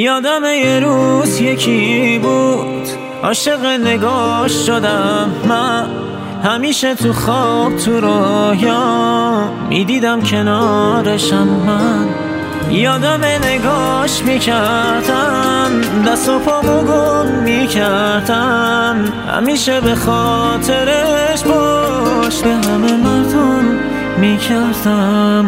یادم یه روز یکی بود عاشق نگاش شدم من، همیشه تو خواب تو رویا میدیدم کنارشم من. یادم نگاش میکردم دست و پامو گم میکردم، همیشه به خاطرش باش به همه مردم میکردم.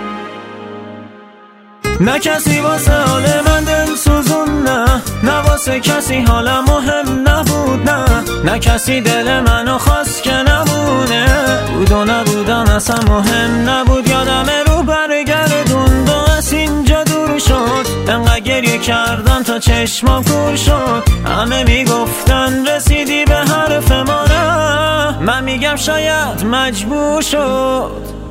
نه کسی واسه حال من دل سوزون، نه واسه کسی حالم مهم نبود، نه کسی دل منو خواست که نمونه، بود و نبودن اصلا مهم نبود. یادم رو برگردوند و از اینجا دور شد، انقدر گریه کردم تا چشمام کور شد. همه میگفتن رسیدی به حرف ما، نه من میگم شاید مجبور شد.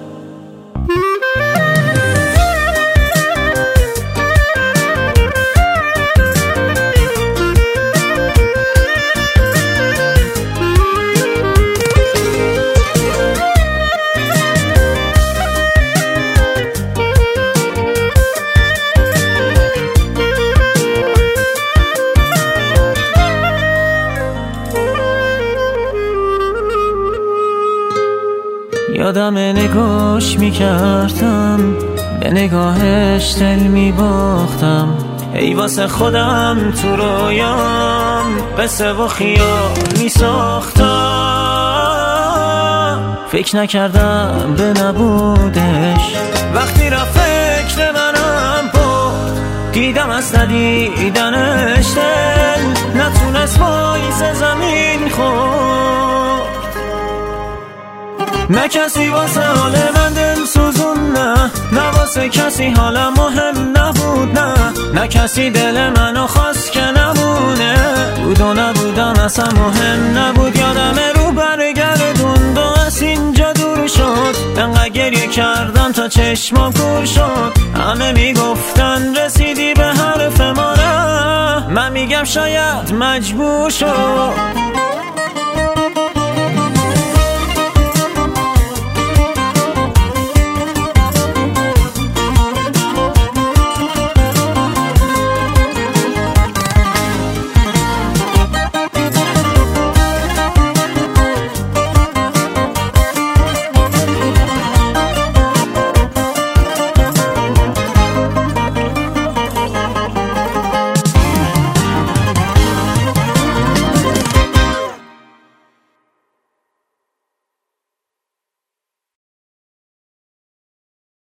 یادم نگاش میکردم به نگاهش دل میباختم، ای واسه خودم تو رویام قصه و خیال میساختم. فکر نکردم به نبودش، وقتی رفت فکر منم بود، دیدم از ندیدنش دل نتونست وایس زمین خورد. نه کسی واسه حال من دل سوزون، نه واسه کسی حالم مهم نبود، نه کسی دل منو خواست که نمونه، بود و نبودن اصلا مهم نبود. یادم رو برگردوند و از اینجا دور شد، انقدر گریه کردم تا چشمام کور شد. همه میگفتن رسیدی به حرف ما، نه من میگم شاید مجبور شد.